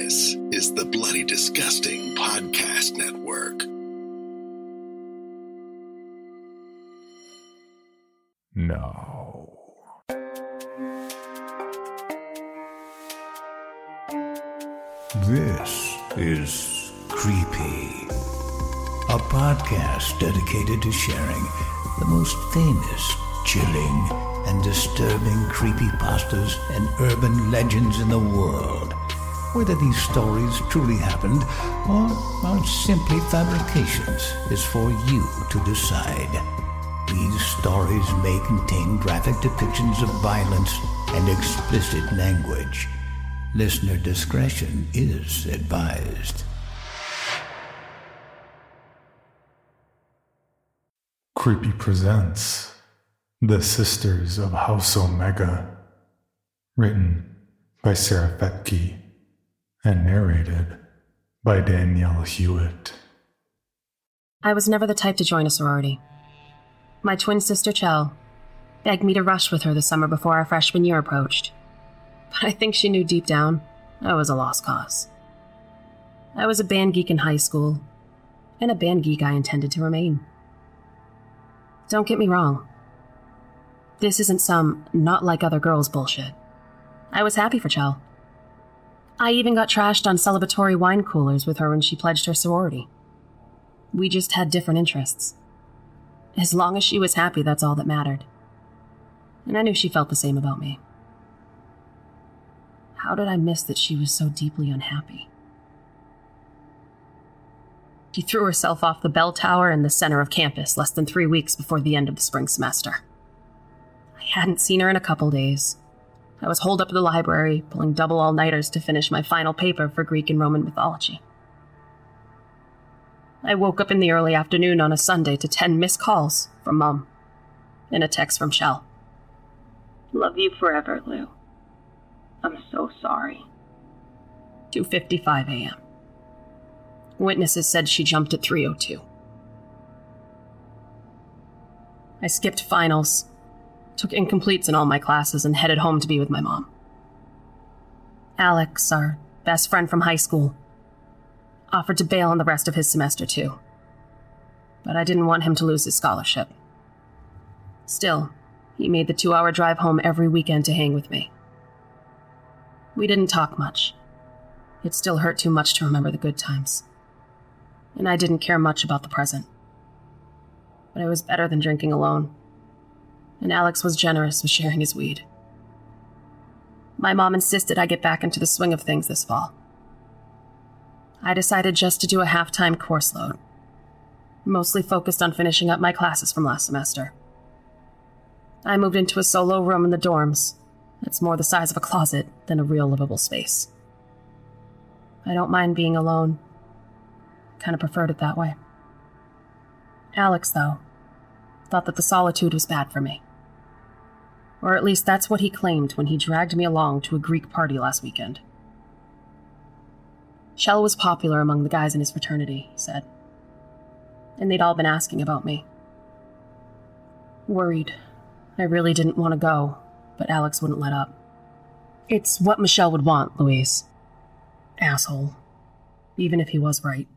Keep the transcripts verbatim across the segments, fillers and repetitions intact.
This is the Bloody Disgusting Podcast Network. No. This is Creepy, a podcast dedicated to sharing the most famous, chilling, and disturbing creepypastas and urban legends in the world. Whether these stories truly happened or are simply fabrications is for you to decide. These stories may contain graphic depictions of violence and explicit language. Listener discretion is advised. Creepy presents The Sisters of House Omega, written by Sarah Fetke and narrated by Danielle Hewitt. I was never the type to join a sorority. My twin sister, Chell, begged me to rush with her the summer before our freshman year approached. But I think she knew deep down I was a lost cause. I was a band geek in high school, and a band geek I intended to remain. Don't get me wrong. This isn't some not like other girls bullshit. I was happy for Chell. I even got trashed on celebratory wine coolers with her when she pledged her sorority. We just had different interests. As long as she was happy, that's all that mattered. And I knew she felt the same about me. How did I miss that she was so deeply unhappy? She threw herself off the bell tower in the center of campus less than three weeks before the end of the spring semester. I hadn't seen her in a couple days. I was holed up at the library, pulling double all-nighters to finish my final paper for Greek and Roman mythology. I woke up in the early afternoon on a Sunday to ten missed calls from Mom and a text from Chell. Love you forever, Lou. I'm so sorry. two fifty-five a.m. Witnesses said she jumped at three oh two. I skipped finals, took incompletes in all my classes, and headed home to be with my mom. Alex, our best friend from high school, offered to bail on the rest of his semester too. But I didn't want him to lose his scholarship. Still, he made the two-hour drive home every weekend to hang with me. We didn't talk much. It still hurt too much to remember the good times. And I didn't care much about the present. But it was better than drinking alone. And Alex was generous with sharing his weed. My mom insisted I get back into the swing of things this fall. I decided just to do a half-time course load, mostly focused on finishing up my classes from last semester. I moved into a solo room in the dorms. It's more the size of a closet than a real livable space. I don't mind being alone. Kind of preferred it that way. Alex, though, thought that the solitude was bad for me. Or at least that's what he claimed when he dragged me along to a Greek party last weekend. Chell was popular among the guys in his fraternity, he said. And they'd all been asking about me. Worried. I really didn't want to go, but Alex wouldn't let up. It's what Michelle would want, Louise. Asshole. Even if he was right.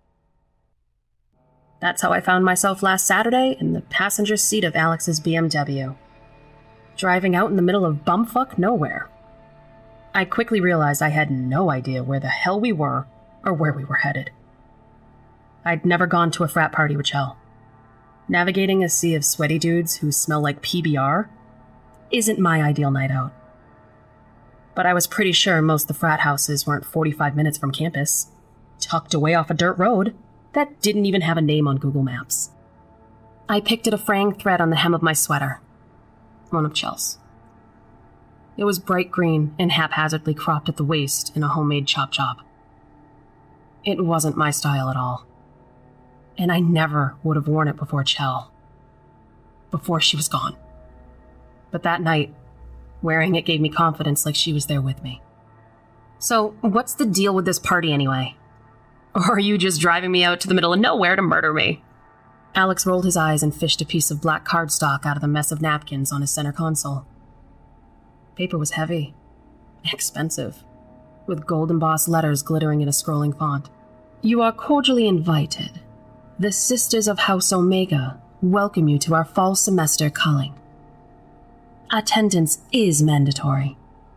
That's how I found myself last Saturday in the passenger seat of Alex's B M W. Driving out in the middle of bumfuck nowhere. I quickly realized I had no idea where the hell we were or where we were headed. I'd never gone to a frat party with Chell. Navigating a sea of sweaty dudes who smell like P B R isn't my ideal night out. But I was pretty sure most of the frat houses weren't forty-five minutes from campus, tucked away off a dirt road that didn't even have a name on Google Maps. I picked at a fraying thread on the hem of my sweater. One of Chell's. It was bright green and haphazardly cropped at the waist in a homemade chop chop. It wasn't my style at all. And I never would have worn it before Chell. Before she was gone. But that night, wearing it gave me confidence like she was there with me. So, what's the deal with this party anyway? Or are you just driving me out to the middle of nowhere to murder me? Alex rolled his eyes and fished a piece of black cardstock out of the mess of napkins on his center console. Paper was heavy. Expensive. with gold embossed letters glittering in a scrolling font. You are cordially invited. The Sisters of House Omega welcome you to our fall semester culling. Attendance is mandatory.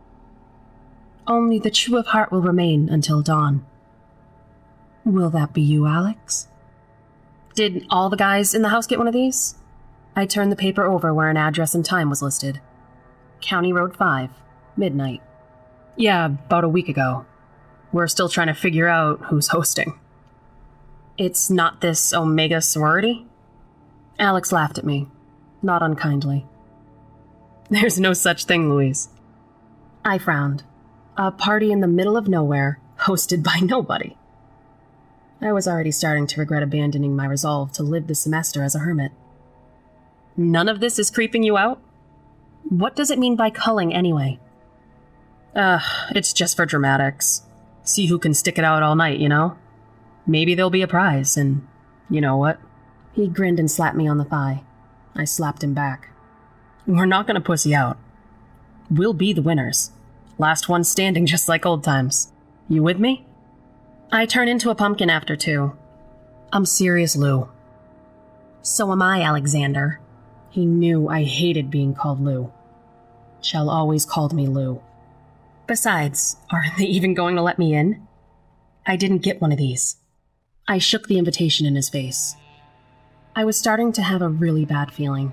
Only the true of heart will remain until dawn. Will that be you, Alex? Did all the guys in the house get one of these? I turned the paper over where an address and time was listed. County Road five, midnight. Yeah, about a week ago. We're still trying to figure out who's hosting. It's not this Omega sorority? Alex laughed at me, not unkindly. There's no such thing, Louise. I frowned. A party in the middle of nowhere, hosted by nobody. I was already starting to regret abandoning my resolve to live the semester as a hermit. None of this is creeping you out? What does it mean by culling, anyway? Ugh, it's just for dramatics. See who can stick it out all night, you know? Maybe there'll be a prize, and you know what? He grinned and slapped me on the thigh. I slapped him back. We're not gonna pussy out. We'll be the winners. Last one standing, just like old times. You with me? I turn into a pumpkin after two. I'm serious, Lou. So am I, Alexander. He knew I hated being called Lou. Chell always called me Lou. Besides, are they even going to let me in? I didn't get one of these. I shook the invitation in his face. I was starting to have a really bad feeling.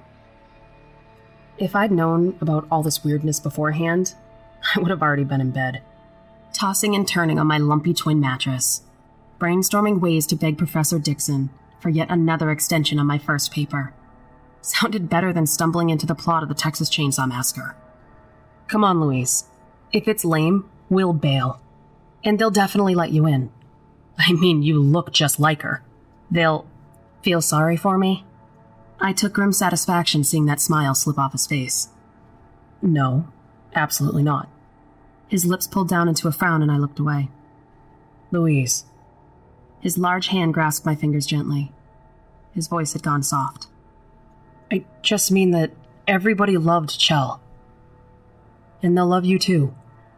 If I'd known about all this weirdness beforehand, I would have already been in bed, tossing and turning on my lumpy twin mattress, brainstorming ways to beg Professor Dixon for yet another extension on my first paper. Sounded better than stumbling into the plot of the Texas Chainsaw Massacre. Come on, Louise. If it's lame, we'll bail. And they'll definitely let you in. I mean, you look just like her. They'll feel sorry for me? I took grim satisfaction seeing that smile slip off his face. No, absolutely not. His lips pulled down into a frown and I looked away. Louise. His large hand grasped my fingers gently. His voice had gone soft. I just mean that everybody loved Chell. And they'll love you too.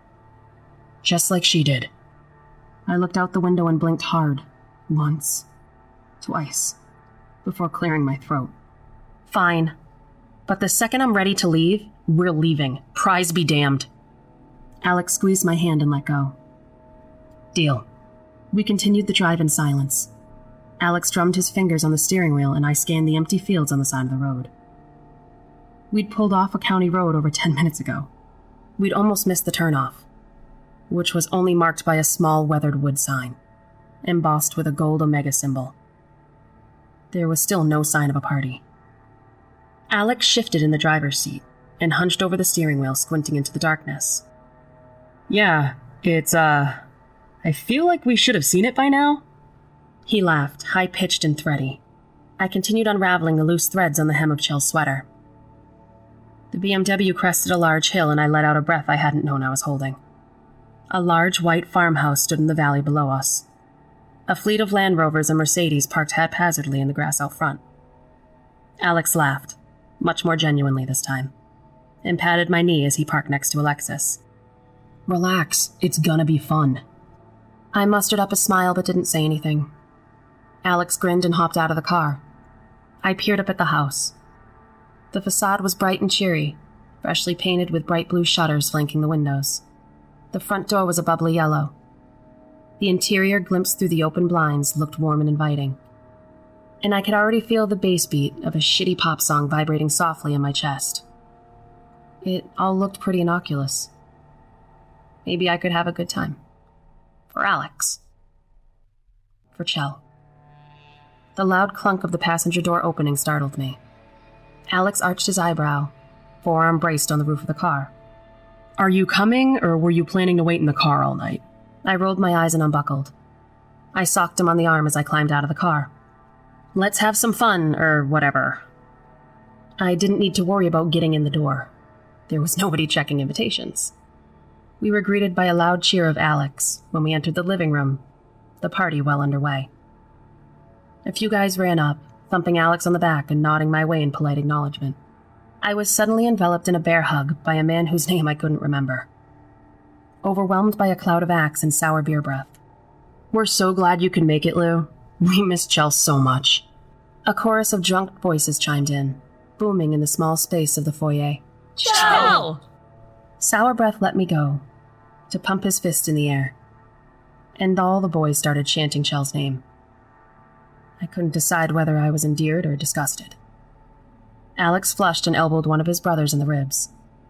Just like she did. I looked out the window and blinked hard. Once. Twice. Before clearing my throat. Fine. But the second I'm ready to leave, we're leaving. Prize be damned. Alex squeezed my hand and let go. Deal. We continued the drive in silence. Alex drummed his fingers on the steering wheel and I scanned the empty fields on the side of the road. We'd pulled off a county road over ten minutes ago. We'd almost missed the turnoff, which was only marked by a small weathered wood sign, embossed with a gold Omega symbol. There was still no sign of a party. Alex shifted in the driver's seat and hunched over the steering wheel, squinting into the darkness. Yeah, it's, uh... I feel like we should have seen it by now. He laughed, high-pitched and thready. I continued unraveling the loose threads on the hem of Chell's sweater. The B M W crested a large hill and I let out a breath I hadn't known I was holding. A large white farmhouse stood in the valley below us. A fleet of Land Rovers and Mercedes parked haphazardly in the grass out front. Alex laughed, much more genuinely this time, and patted my knee as he parked next to Alexis. Relax, it's gonna be fun. I mustered up a smile but didn't say anything. Alex grinned and hopped out of the car. I peered up at the house. The facade was bright and cheery, freshly painted with bright blue shutters flanking the windows. The front door was a bubbly yellow. The interior, glimpsed through the open blinds, looked warm and inviting. And I could already feel the bass beat of a shitty pop song vibrating softly in my chest. It all looked pretty innocuous. Maybe I could have a good time. For Alex. For Chell. The loud clunk of the passenger door opening startled me. Alex arched his eyebrow, forearm braced on the roof of the car. Are you coming, or were you planning to wait in the car all night? I rolled my eyes and unbuckled. I socked him on the arm as I climbed out of the car. Let's have some fun, or whatever. I didn't need to worry about getting in the door. There was nobody checking invitations. We were greeted by a loud cheer of Alex when we entered the living room, the party well underway. A few guys ran up, thumping Alex on the back and nodding my way in polite acknowledgement. I was suddenly enveloped in a bear hug by a man whose name I couldn't remember. overwhelmed by a cloud of axe and sour beer breath. "We're so glad you could make it, Lou. We missed Chell so much." A chorus of drunk voices chimed in, booming in the small space of the foyer. Chell! Sour Breath let me go, to pump his fist in the air, and all the boys started chanting Chell's name. I couldn't decide whether I was endeared or disgusted. Alex flushed and elbowed one of his brothers in the ribs.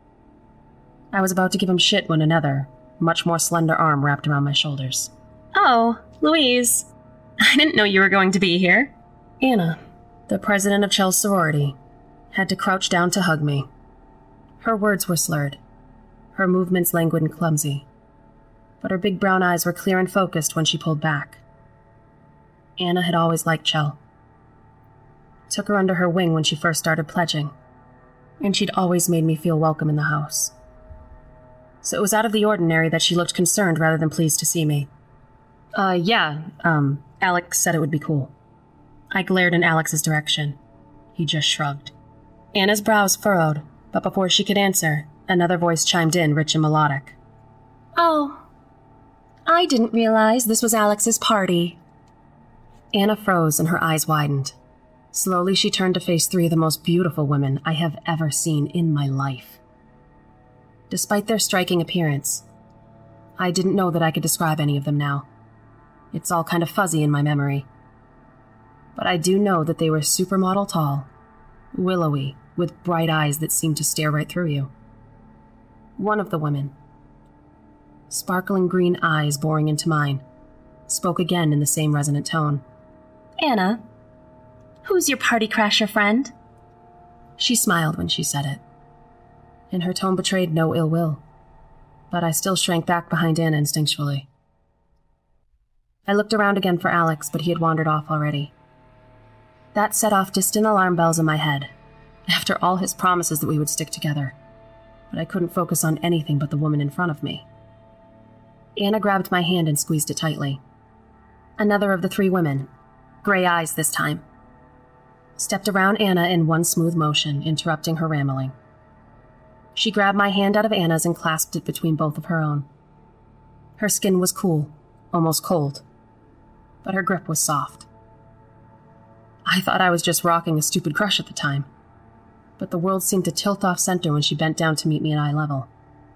I was about to give him shit when another, much more slender arm wrapped around my shoulders. "Oh, Louise. I didn't know you were going to be here." Anna, the president of Chell's sorority, had to crouch down to hug me. Her words were slurred, her movements languid and clumsy, but her big brown eyes were clear and focused when she pulled back. Anna had always liked Chell. Took her under her wing when she first started pledging, and she'd always made me feel welcome in the house. So it was out of the ordinary that she looked concerned rather than pleased to see me. Uh, yeah, um, Alex said it would be cool. I glared in Alex's direction. He just shrugged. Anna's brows furrowed, but before she could answer, another voice chimed in, rich and melodic. "Oh, I didn't realize this was Alex's party." Anna froze and her eyes widened. Slowly she turned to face three of the most beautiful women I have ever seen in my life. Despite their striking appearance, I didn't know that I could describe any of them now. It's all kind of fuzzy in my memory. But I do know that they were supermodel tall, willowy, with bright eyes that seemed to stare right through you. One of the women, sparkling green eyes boring into mine, spoke again in the same resonant tone. "Anna, who's your party crasher friend?" She smiled when she said it, and her tone betrayed no ill will, but I still shrank back behind Anna instinctually. I looked around again for Alex, but he had wandered off already. That set off distant alarm bells in my head, after all his promises that we would stick together, but I couldn't focus on anything but the woman in front of me. Anna grabbed my hand and squeezed it tightly. Another of the three women, gray eyes this time, stepped around Anna in one smooth motion, interrupting her rambling. She grabbed my hand out of Anna's and clasped it between both of her own. Her skin was cool, almost cold, but her grip was soft. I thought I was just rocking a stupid crush at the time, but the world seemed to tilt off center when she bent down to meet me at eye level.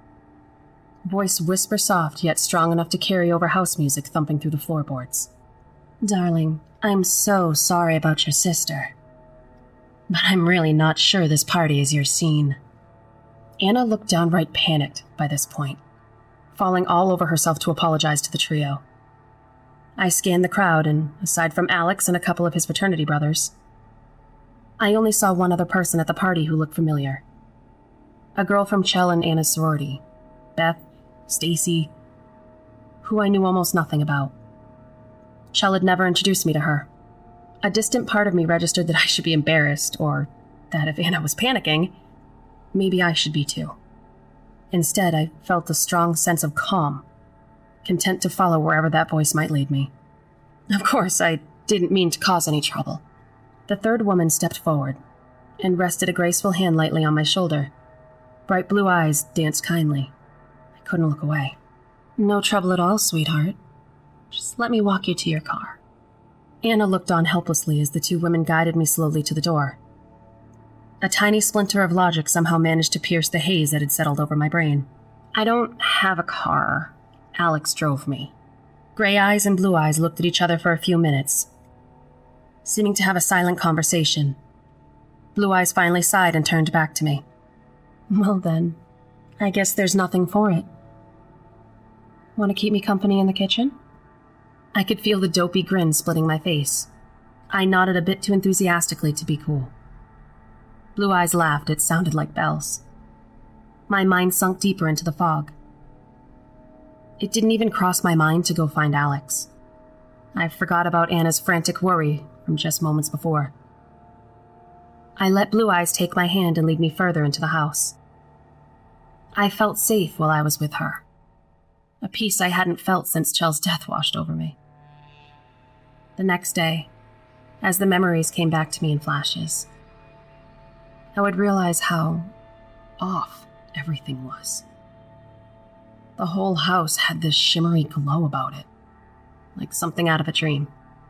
Voice whisper soft, yet strong enough to carry over house music thumping through the floorboards. "Darling, I'm so sorry about your sister, but I'm really not sure this party is your scene." Anna looked downright panicked by this point, falling all over herself to apologize to the trio. I scanned the crowd, and aside from Alex and a couple of his fraternity brothers, I only saw one other person at the party who looked familiar. A girl from Chell and Anna's sorority, Beth, Stacy, who I knew almost nothing about. Chell had never introduced me to her. A distant part of me registered that I should be embarrassed, or that if Anna was panicking, maybe I should be too. Instead, I felt a strong sense of calm, content to follow wherever that voice might lead me. Of course, I didn't mean to cause any trouble. The third woman stepped forward and rested a graceful hand lightly on my shoulder. Bright blue eyes danced kindly. I couldn't look away. "No trouble at all, sweetheart. Just let me walk you to your car." Anna looked on helplessly as the two women guided me slowly to the door. A tiny splinter of logic somehow managed to pierce the haze that had settled over my brain. "I don't have a car." Alex drove me. Gray eyes and blue eyes looked at each other for a few minutes, seeming to have a silent conversation. Blue eyes finally sighed and turned back to me. "Well then, I guess there's nothing for it. Want to keep me company in the kitchen?" I could feel the dopey grin splitting my face. I nodded a bit too enthusiastically to be cool. Blue eyes laughed. It sounded like bells. My mind sunk deeper into the fog. It didn't even cross my mind to go find Alex. I forgot about Anna's frantic worry from just moments before. I let Blue Eyes take my hand and lead me further into the house. I felt safe while I was with her, a peace I hadn't felt since Chell's death washed over me. The next day, as the memories came back to me in flashes, I would realize how off everything was. The whole house had this shimmery glow about it, like something out of a dream.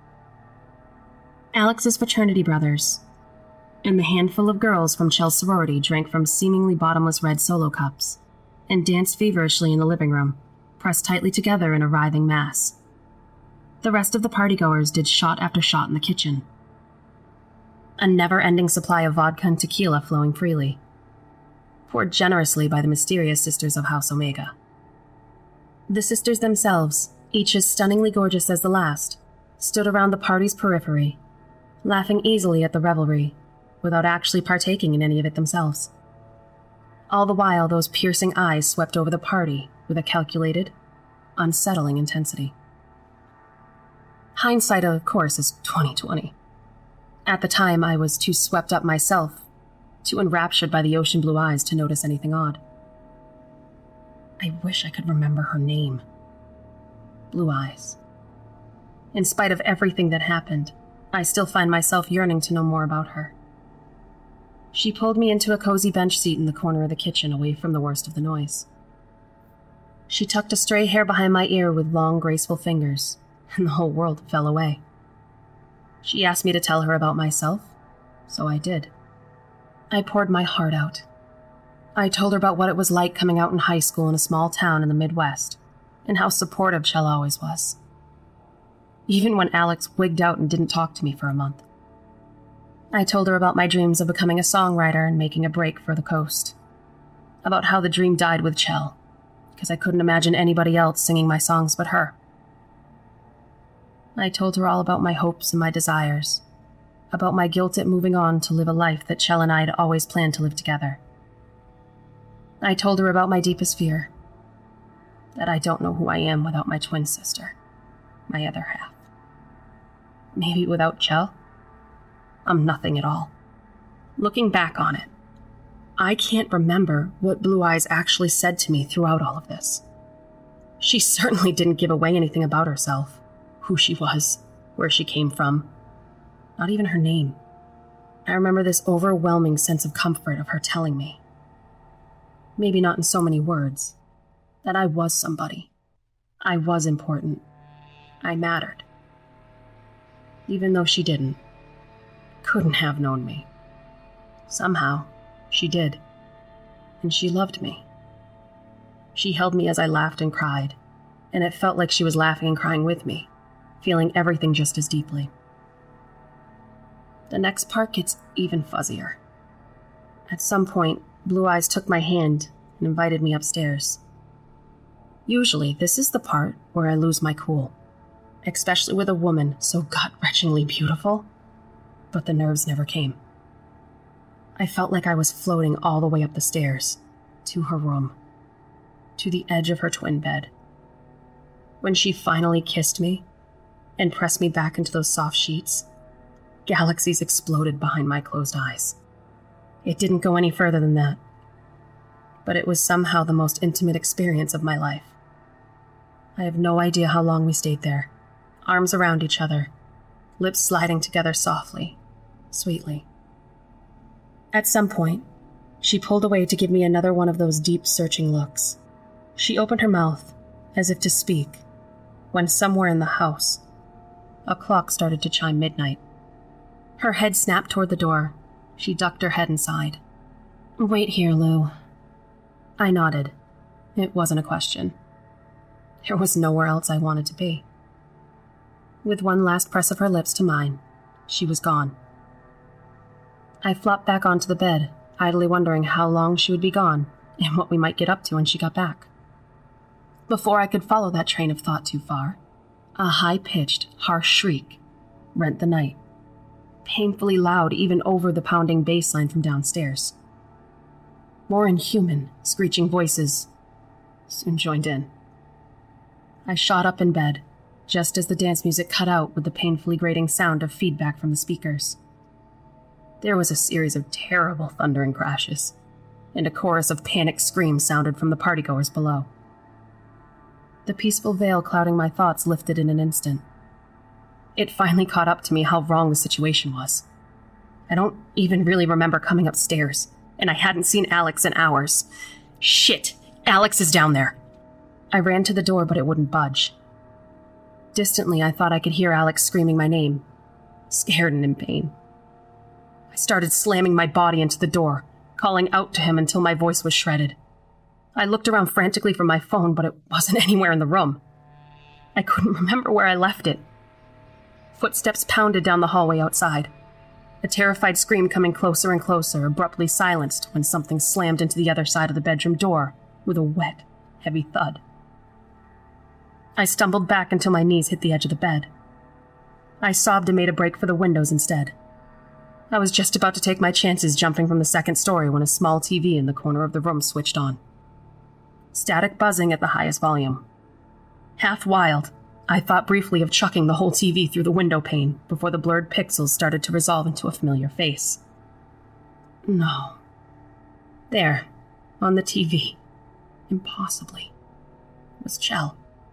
Alex's fraternity brothers and the handful of girls from Chell's sorority drank from seemingly bottomless red solo cups and danced feverishly in the living room, pressed tightly together in a writhing mass. The rest of the partygoers did shot after shot in the kitchen, a never-ending supply of vodka and tequila flowing freely, poured generously by the mysterious sisters of House Omega. The sisters themselves, each as stunningly gorgeous as the last, stood around the party's periphery, laughing easily at the revelry, without actually partaking in any of it themselves. All the while, those piercing eyes swept over the party with a calculated, unsettling intensity. Hindsight, of course, is twenty twenty. At the time, I was too swept up myself, too enraptured by the ocean blue eyes to notice anything odd. I wish I could remember her name. Blue Eyes. In spite of everything that happened, I still find myself yearning to know more about her. She pulled me into a cozy bench seat in the corner of the kitchen, away from the worst of the noise. She tucked a stray hair behind my ear with long, graceful fingers, and the whole world fell away. She asked me to tell her about myself, so I did. I poured my heart out. I told her about what it was like coming out in high school in a small town in the Midwest, and how supportive Chell always was. Even when Alex wigged out and didn't talk to me for a month. I told her about my dreams of becoming a songwriter and making a break for the coast. About how the dream died with Chell, because I couldn't imagine anybody else singing my songs but her. I told her all about my hopes and my desires, about my guilt at moving on to live a life that Chell and I had always planned to live together. I told her about my deepest fear, that I don't know who I am without my twin sister, my other half. Maybe without Chell, I'm nothing at all. Looking back on it, I can't remember what Blue Eyes actually said to me throughout all of this. She certainly didn't give away anything about herself, who she was, where she came from, not even her name. I remember this overwhelming sense of comfort of her telling me, maybe not in so many words, that I was somebody. I was important. I mattered. Even though she didn't, couldn't have known me. Somehow, she did. And she loved me. She held me as I laughed and cried, and it felt like she was laughing and crying with me, feeling everything just as deeply. The next part gets even fuzzier. At some point, Blue Eyes took my hand and invited me upstairs. Usually, this is the part where I lose my cool, especially with a woman so gut-wrenchingly beautiful, but the nerves never came. I felt like I was floating all the way up the stairs, to her room, to the edge of her twin bed. When she finally kissed me and pressed me back into those soft sheets, galaxies exploded behind my closed eyes. It didn't go any further than that, but it was somehow the most intimate experience of my life. I have no idea how long we stayed there, arms around each other, lips sliding together softly, sweetly. At some point, she pulled away to give me another one of those deep, searching looks. She opened her mouth, as if to speak, when somewhere in the house, a clock started to chime midnight. Her head snapped toward the door. She ducked her head inside. "Wait here, Lou." I nodded. It wasn't a question. There was nowhere else I wanted to be. With one last press of her lips to mine, she was gone. I flopped back onto the bed, idly wondering how long she would be gone and what we might get up to when she got back. Before I could follow that train of thought too far, a high-pitched, harsh shriek rent the night, painfully loud even over the pounding bass line from downstairs. More inhuman, screeching voices soon joined in. I shot up in bed, just as the dance music cut out with the painfully grating sound of feedback from the speakers. There was a series of terrible thundering crashes, and a chorus of panicked screams sounded from the partygoers below. The peaceful veil clouding my thoughts lifted in an instant. It finally caught up to me how wrong the situation was. I don't even really remember coming upstairs, and I hadn't seen Alex in hours. Shit, Alex is down there. I ran to the door, but it wouldn't budge. Distantly, I thought I could hear Alex screaming my name, scared and in pain. I started slamming my body into the door, calling out to him until my voice was shredded. I looked around frantically for my phone, but it wasn't anywhere in the room. I couldn't remember where I left it. Footsteps pounded down the hallway outside. A terrified scream coming closer and closer, abruptly silenced when something slammed into the other side of the bedroom door with a wet, heavy thud. I stumbled back until my knees hit the edge of the bed. I sobbed and made a break for the windows instead. I was just about to take my chances jumping from the second story when a small T V in the corner of the room switched on. Static buzzing at the highest volume. Half wild, I thought briefly of chucking the whole T V through the window pane before the blurred pixels started to resolve into a familiar face. No. There, on the T V, impossibly, was Chell.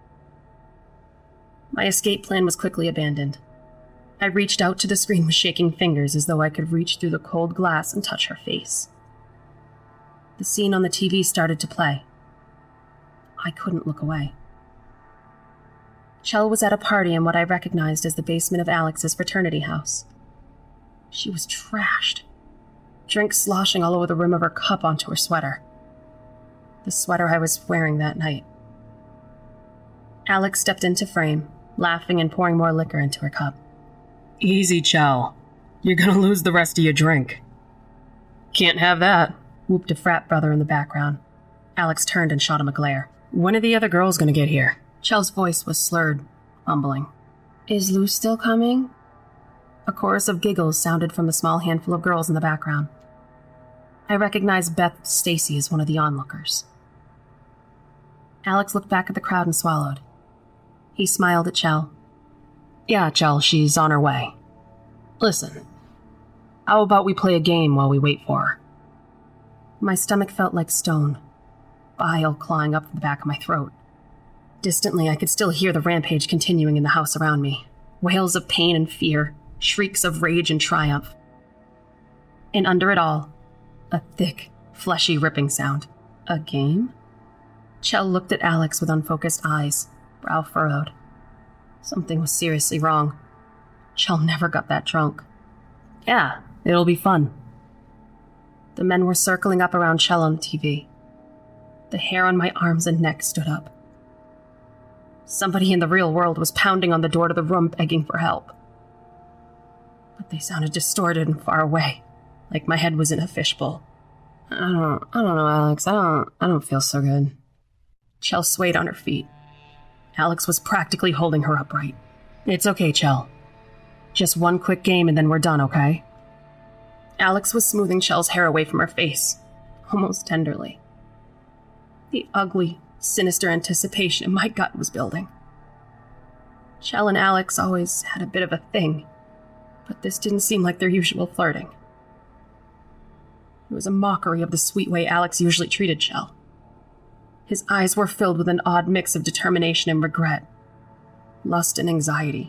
My escape plan was quickly abandoned. I reached out to the screen with shaking fingers as though I could reach through the cold glass and touch her face. The scene on the T V started to play. I couldn't look away. Chell was at a party in what I recognized as the basement of Alex's fraternity house. She was trashed, drink sloshing all over the rim of her cup onto her sweater. The sweater I was wearing that night. Alex stepped into frame, laughing and pouring more liquor into her cup. Easy, Chell. You're gonna lose the rest of your drink. Can't have that, whooped a frat brother in the background. Alex turned and shot him a glare. When are the other girls gonna get here? Chell's voice was slurred, mumbling. Is Lou still coming? A chorus of giggles sounded from the small handful of girls in the background. I recognized Beth Stacy as one of the onlookers. Alex looked back at the crowd and swallowed. He smiled at Chell. Yeah, Chell, she's on her way. Listen, how about we play a game while we wait for her? My stomach felt like stone, bile clawing up the back of my throat. Distantly, I could still hear the rampage continuing in the house around me. Wails of pain and fear, shrieks of rage and triumph. And under it all, a thick, fleshy ripping sound. A game? Chell looked at Alex with unfocused eyes, brow furrowed. Something was seriously wrong. Chell never got that drunk. Yeah, it'll be fun. The men were circling up around Chell on the T V. The hair on my arms and neck stood up. Somebody in the real world was pounding on the door to the room begging for help. But they sounded distorted and far away, like my head was in a fishbowl. I don't, I don't know, Alex. I don't, I don't feel so good. Chell swayed on her feet. Alex was practically holding her upright. It's okay, Chell. Just one quick game and then we're done, okay? Alex was smoothing Chell's hair away from her face, almost tenderly. The ugly, sinister anticipation in my gut was building. Chell and Alex always had a bit of a thing, but this didn't seem like their usual flirting. It was a mockery of the sweet way Alex usually treated Chell. His eyes were filled with an odd mix of determination and regret, lust and anxiety.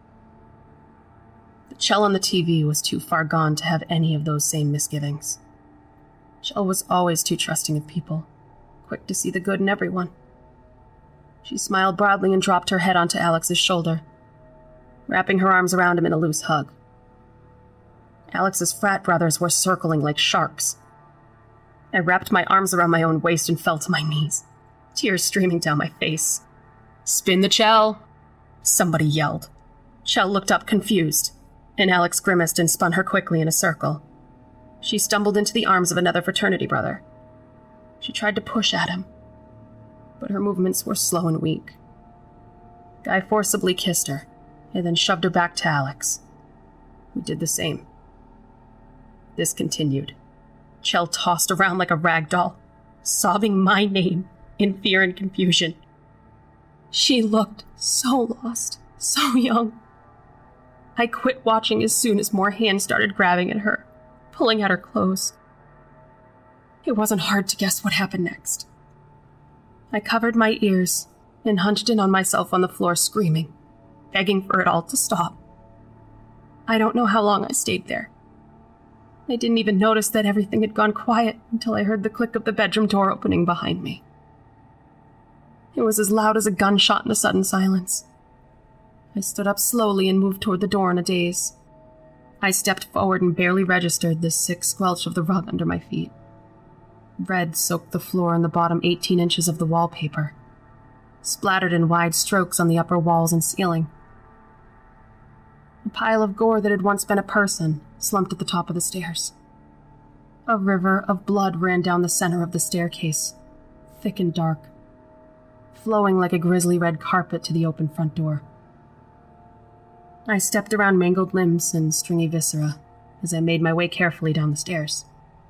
The Chell on the T V was too far gone to have any of those same misgivings. Chell was always too trusting of people, quick to see the good in everyone. She smiled broadly and dropped her head onto Alex's shoulder, wrapping her arms around him in a loose hug. Alex's frat brothers were circling like sharks. I wrapped my arms around my own waist and fell to my knees, tears streaming down my face. Spin the Chell! Somebody yelled. Chell looked up confused, and Alex grimaced and spun her quickly in a circle. She stumbled into the arms of another fraternity brother. She tried to push at him, but her movements were slow and weak. Guy forcibly kissed her, and then shoved her back to Alex, who did the same. This continued. Chell tossed around like a rag doll, sobbing my name in fear and confusion. She looked so lost, so young. I quit watching as soon as more hands started grabbing at her, pulling at her clothes. It wasn't hard to guess what happened next. I covered my ears and hunched in on myself on the floor screaming, begging for it all to stop. I don't know how long I stayed there. I didn't even notice that everything had gone quiet until I heard the click of the bedroom door opening behind me. It was as loud as a gunshot in the sudden silence. I stood up slowly and moved toward the door in a daze. I stepped forward and barely registered the sick squelch of the rug under my feet. Red soaked the floor and the bottom eighteen inches of the wallpaper, splattered in wide strokes on the upper walls and ceiling. A pile of gore that had once been a person slumped at the top of the stairs. A river of blood ran down the center of the staircase, thick and dark, flowing like a grisly red carpet to the open front door. I stepped around mangled limbs and stringy viscera as I made my way carefully down the stairs.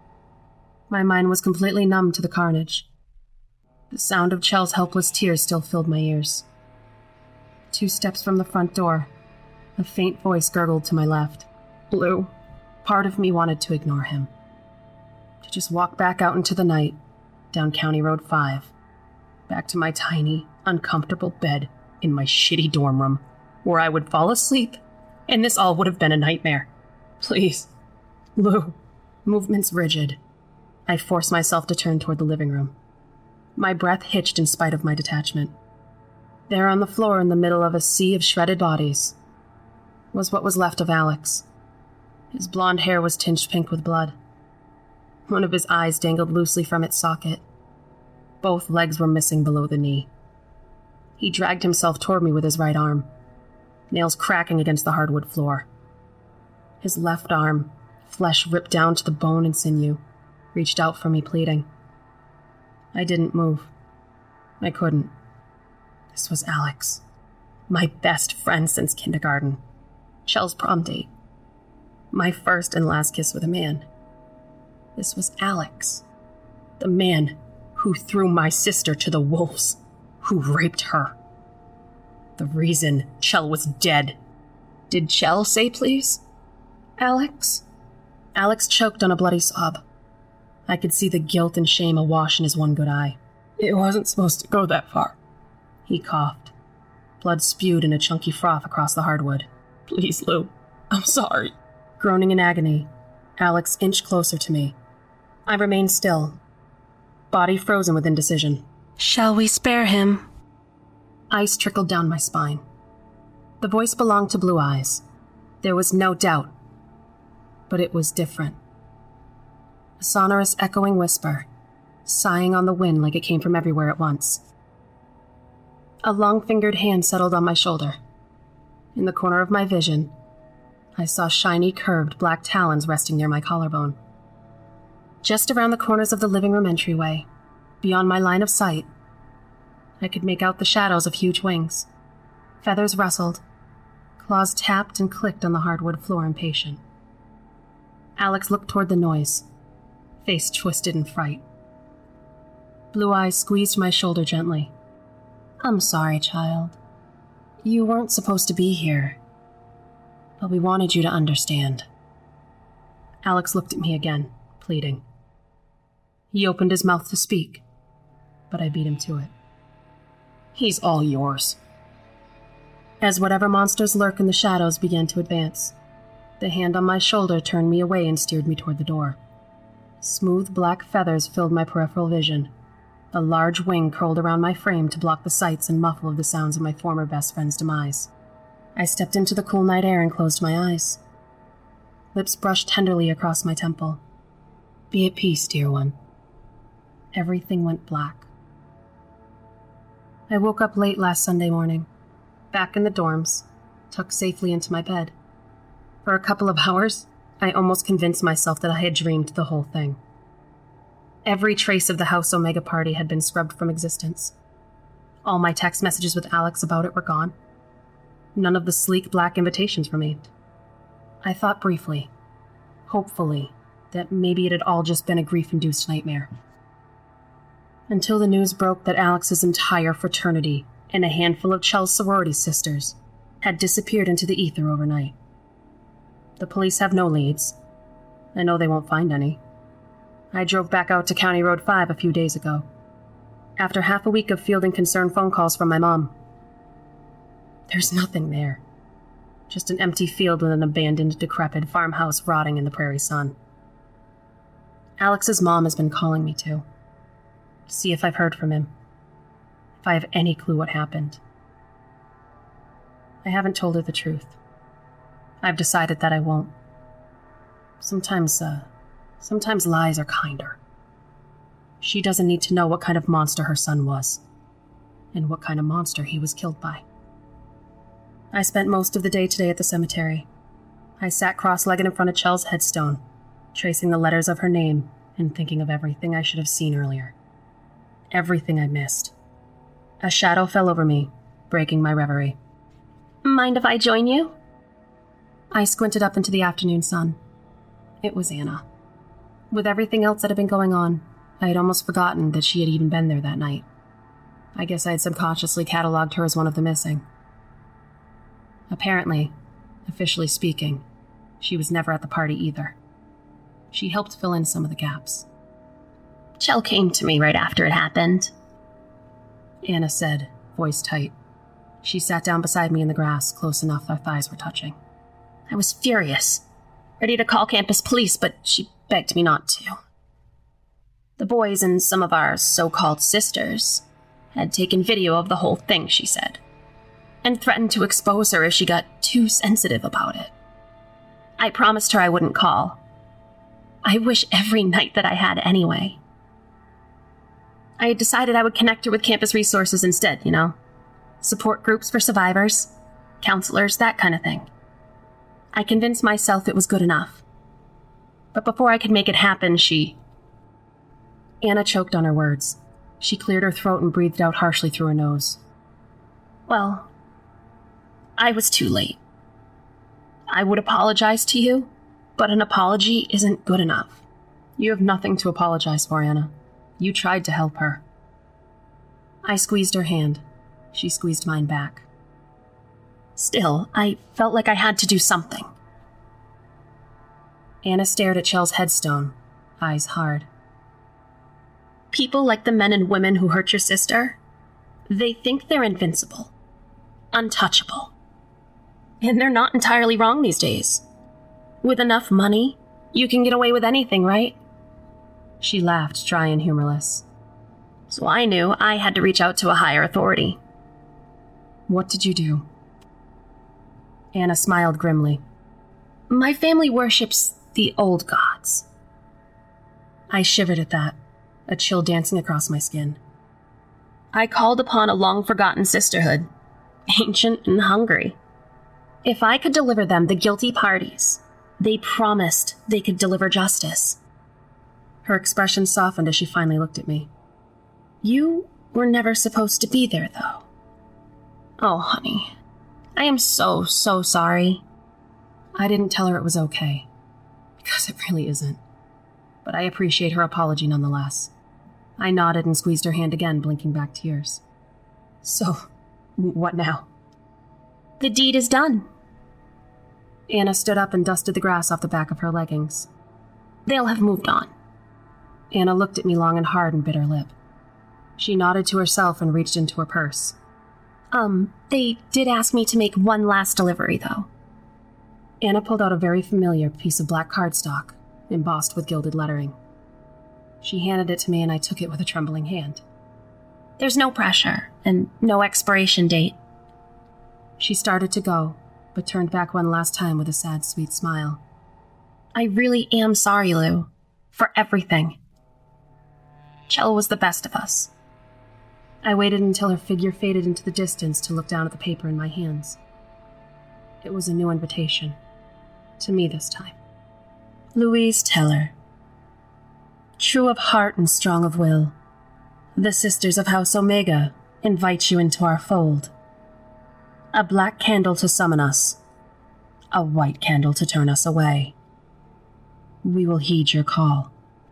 My mind was completely numb to the carnage. The sound of Chell's helpless tears still filled my ears. Two steps from the front door, a faint voice gurgled to my left. Blue. Part of me wanted to ignore him. To just walk back out into the night, down County Road five, back to my tiny, uncomfortable bed in my shitty dorm room, where I would fall asleep, and this all would have been a nightmare. Please. Lou. Movements rigid. I forced myself to turn toward the living room. My breath hitched in spite of my detachment. There on the floor in the middle of a sea of shredded bodies was what was left of Alex. His blonde hair was tinged pink with blood. One of his eyes dangled loosely from its socket. Both legs were missing below the knee. He dragged himself toward me with his right arm, nails cracking against the hardwood floor. His left arm, flesh ripped down to the bone and sinew, reached out for me, pleading. I didn't move. I couldn't. This was Alex, my best friend since kindergarten, Chell's prom date, my first and last kiss with a man. This was Alex, the man who threw my sister to the wolves, who raped her. The reason Chell was dead. Did Chell say please? Alex? Alex choked on a bloody sob. I could see the guilt and shame awash in his one good eye. It wasn't supposed to go that far. He coughed. Blood spewed in a chunky froth across the hardwood. Please, Lou. I'm sorry. Groaning in agony, Alex inched closer to me. I remained still, body frozen with indecision. Shall we spare him? Ice trickled down my spine. The voice belonged to Blue Eyes. There was no doubt. But it was different. A sonorous, echoing whisper, sighing on the wind like it came from everywhere at once. A long-fingered hand settled on my shoulder. In the corner of my vision, I saw shiny, curved black talons resting near my collarbone. Just around the corners of the living room entryway, beyond my line of sight, I could make out the shadows of huge wings. Feathers rustled. Claws tapped and clicked on the hardwood floor, impatient. Alex looked toward the noise, face twisted in fright. Blue Eyes squeezed my shoulder gently. I'm sorry, child. You weren't supposed to be here, but we wanted you to understand. Alex looked at me again, pleading. He opened his mouth to speak, but I beat him to it. He's all yours. As whatever monsters lurk in the shadows began to advance, the hand on my shoulder turned me away and steered me toward the door. Smooth black feathers filled my peripheral vision. A large wing curled around my frame to block the sights and muffle the sounds of my former best friend's demise. I stepped into the cool night air and closed my eyes. Lips brushed tenderly across my temple. Be at peace, dear one. Everything went black. I woke up late last Sunday morning, back in the dorms, tucked safely into my bed. For a couple of hours, I almost convinced myself that I had dreamed the whole thing. Every trace of the House Omega party had been scrubbed from existence. All my text messages with Alex about it were gone. None of the sleek black invitations remained. I thought briefly, hopefully, that maybe it had all just been a grief-induced nightmare. Until the news broke that Alex's entire fraternity and a handful of Chell's sorority sisters had disappeared into the ether overnight. The police have no leads. I know they won't find any. I drove back out to County Road five a few days ago, after half a week of fielding concerned phone calls from my mom. There's nothing there. Just an empty field with an abandoned, decrepit farmhouse rotting in the prairie sun. Alex's mom has been calling me, too, to see if I've heard from him. if I have any clue what happened. I haven't told her the truth. I've decided that I won't. Sometimes, uh, sometimes lies are kinder. She doesn't need to know what kind of monster her son was, and what kind of monster he was killed by. I spent most of the day today at the cemetery. I sat cross-legged in front of Chell's headstone, tracing the letters of her name and thinking of everything I should have seen earlier. Everything I missed. A shadow fell over me, breaking my reverie. Mind if I join you? I squinted up into the afternoon sun. It was Anna. With everything else that had been going on, I had almost forgotten that she had even been there that night. I guess I had subconsciously cataloged her as one of the missing. Apparently, officially speaking, she was never at the party either. She helped fill in some of the gaps. Chell came to me right after it happened, Anna said, voice tight. She sat down beside me in the grass, close enough our thighs were touching. I was furious, ready to call campus police, but she begged me not to. The boys and some of our so-called sisters had taken video of the whole thing, she said, and threatened to expose her if she got too sensitive about it. I promised her I wouldn't call. I wish every night that I had anyway. I had decided I would connect her with campus resources instead, you know? Support groups for survivors, counselors, that kind of thing. I convinced myself it was good enough. But before I could make it happen, she... Anna choked on her words. She cleared her throat and breathed out harshly through her nose. Well, I was too late. I would apologize to you, but an apology isn't good enough. You have nothing to apologize for, Anna. You tried to help her. I squeezed her hand. She squeezed mine back. Still, I felt like I had to do something. Anna stared at Chell's headstone, eyes hard. People like the men and women who hurt your sister, they think they're invincible, untouchable. And they're not entirely wrong these days. With enough money, you can get away with anything, right? She laughed, dry and humorless. So I knew I had to reach out to a higher authority. What did you do? Anna smiled grimly. My family worships the old gods. I shivered at that, a chill dancing across my skin. I called upon a long-forgotten sisterhood, ancient and hungry. If I could deliver them the guilty parties, they promised they could deliver justice. Her expression softened as she finally looked at me. You were never supposed to be there, though. Oh, honey, I am so, so sorry. I didn't tell her it was okay, because it really isn't. But I appreciate her apology nonetheless. I nodded and squeezed her hand again, blinking back tears. So, what now? The deed is done. Anna stood up and dusted the grass off the back of her leggings. They'll have moved on. Anna looked at me long and hard and bit her lip. She nodded to herself and reached into her purse. Um, they did ask me to make one last delivery, though. Anna pulled out a very familiar piece of black cardstock, embossed with gilded lettering. She handed it to me and I took it with a trembling hand. There's no pressure, and no expiration date. She started to go, but turned back one last time with a sad, sweet smile. I really am sorry, Lou, for everything. Chell was the best of us. I waited until her figure faded into the distance to look down at the paper in my hands. It was a new invitation. To me this time. Louise Teller. True of heart and strong of will, the Sisters of House Omega invite you into our fold. A black candle to summon us, a white candle to turn us away. We will heed your call.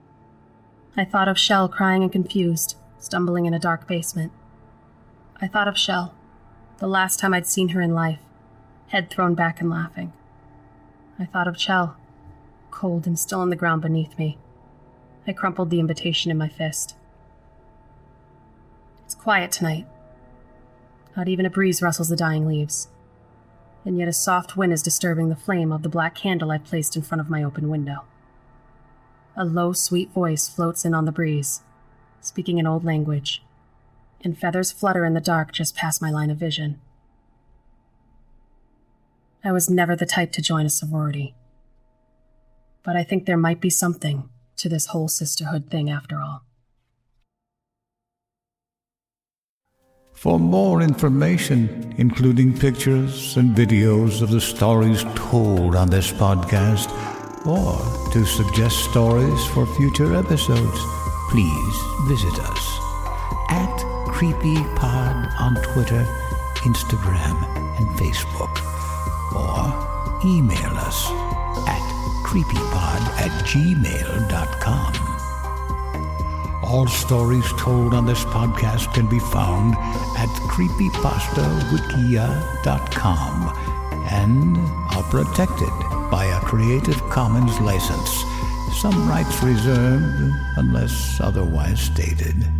I thought of Shell crying and confused, stumbling in a dark basement. I thought of Shell, the last time I'd seen her in life, head thrown back and laughing. I thought of Chell, cold and still on the ground beneath me. I crumpled the invitation in my fist. It's quiet tonight. Not even a breeze rustles the dying leaves. And yet a soft wind is disturbing the flame of the black candle I've placed in front of my open window. A low, sweet voice floats in on the breeze, speaking an old language. and feathers flutter in the dark just past my line of vision. I was never the type to join a sorority, but I think there might be something to this whole sisterhood thing after all. For more information, including pictures and videos of the stories told on this podcast, or to suggest stories for future episodes, please visit us at CreepyPod on Twitter, Instagram, and Facebook, or email us at creepypod at gmail dot com. All stories told on this podcast can be found at creepypasta wikia dot com and are protected by a Creative Commons license. Some rights reserved unless otherwise stated.